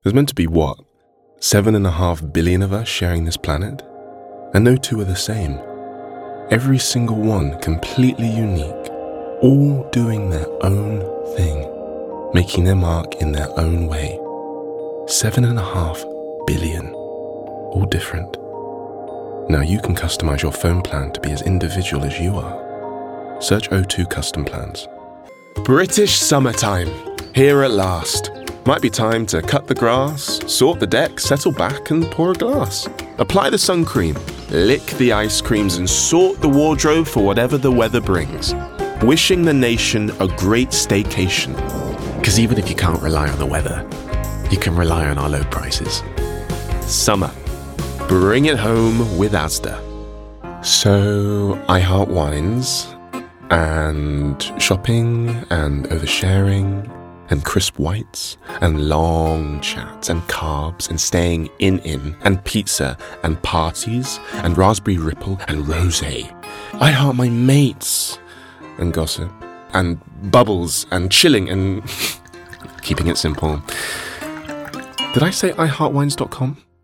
There's meant to be what? 7.5 billion of us sharing this planet? And no two are the same. Every single one completely unique, all doing their own thing, making their mark in their own way. 7.5 billion, all different. Now you can customize your phone plan to be as individual as you are. Search O2 Custom Plans. British summertime, here at last. Might be time to cut the grass, sort the deck, settle back and pour a glass. Apply the sun cream, lick the ice creams and sort the wardrobe for whatever the weather brings. Wishing the nation a great staycation. Because even if you can't rely on the weather, you can rely on our low prices. Summer. Bring it home with Asda. So, I heart wines, and shopping, and oversharing, and crisp whites, and long chats, and carbs, and staying in, and pizza, and parties, and raspberry ripple, and rosé. I heart my mates, and gossip, and bubbles, and chilling, and keeping it simple. Did I say iheartwines.com?